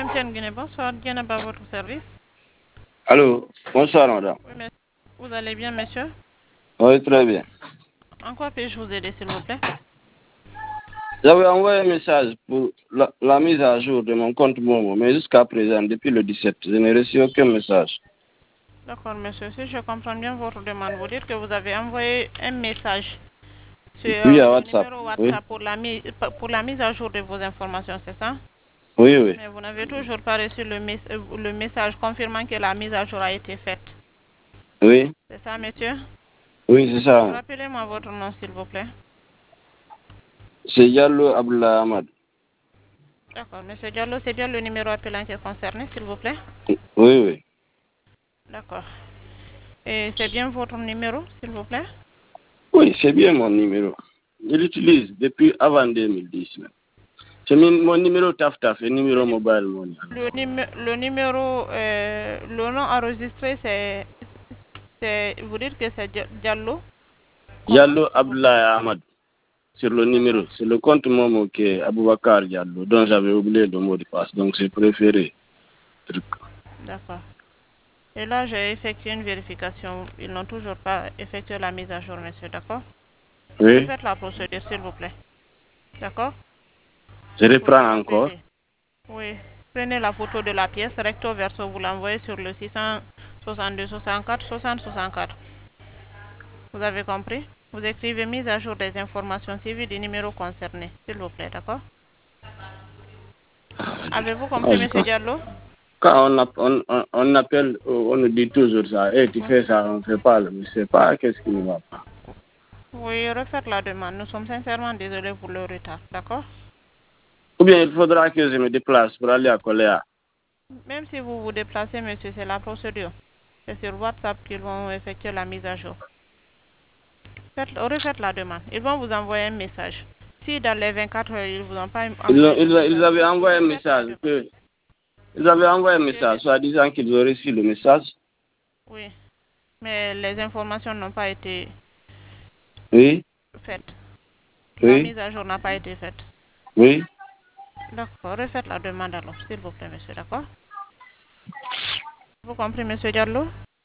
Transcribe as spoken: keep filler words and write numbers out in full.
M T N Guinée, bonsoir. Dienaba, votre service. Allô, bonsoir madame. Oui, mais vous allez bien, monsieur? Oui, très bien. En quoi puis-je vous aider, s'il vous plaît? J'avais envoyé un message pour la, la mise à jour de mon compte Momo, mais jusqu'à présent, depuis le dix-sept, je n'ai reçu aucun message. D'accord, monsieur. Si je comprends bien votre demande, vous dites que vous avez envoyé un message sur Oui, à le WhatsApp. numéro Oui, WhatsApp pour la, mise, pour la mise à jour de vos informations, c'est ça? oui, oui. Mais vous n'avez toujours pas reçu le, mes le message confirmant que la mise à jour a été faite. Oui, C'est ça, monsieur? oui, c'est ça. Rappelez-moi votre nom, s'il vous plaît. C'est Yallo Abdullah Ahmad. D'accord, monsieur Diallo, c'est bien le numéro appelant qui est concerné, s'il vous plaît? Oui, oui. D'accord. Et c'est bien votre numéro, s'il vous plaît? Oui, c'est bien mon numéro. Je l'utilise depuis avant deux mille dix. C'est mon numéro Taf Taf, et numéro mobile money. Le, numé le numéro, euh, le nom enregistré, c'est, vous dites que c'est Diallo? Comment, Yallo s'il vous plaît? Abdullah Ahmad. Sur le numéro, D'accord. c'est le compte Momo qui est Aboubakar Diallo, dont j'avais oublié le mot de passe, donc j'ai préféré. D'accord. Et là, j'ai effectué une vérification. Ils n'ont toujours pas effectué la mise à jour, monsieur, d'accord? Oui, Refaites la procédure, s'il vous plaît. D'accord? je Vous reprends encore. rappelez. Oui. Prenez la photo de la pièce, recto verso, vous l'envoyez sur le six cent soixante-deux soixante-quatre soixante soixante-quatre. Vous avez compris? Vous écrivez mise à jour des informations suivies du numéro concerné, s'il vous plaît, d'accord? Avez-vous compris, monsieur Diallo? Quand on, on, on, on appelle, on nous dit toujours ça, hey, tu fais ça, on ne fait pas, mais je ne sais pas qu'est-ce qui ne va pas. Oui, refaites la demande. Nous sommes sincèrement désolés pour le retard, d'accord? Ou bien il faudra que je me déplace pour aller à Coléa. Même si vous vous déplacez, monsieur, c'est la procédure. C'est sur WhatsApp qu'ils vont effectuer la mise à jour. Faites, refaites la demande. Ils vont vous envoyer un message. Si dans les vingt-quatre heures, ils ne vous ont pas Ils, ont- envoyé de ils, ils message, avaient envoyé un refaites la message, demande. que, ils avaient envoyé un Monsieur message, le- soit disant qu'ils ont reçu le message. Oui, mais les informations n'ont pas été Oui, faites. La oui, mise à jour n'a pas été faite. oui. D'accord, refaites la demande alors, s'il vous plaît, monsieur, d'accord? Vous comprenez, monsieur Diallo?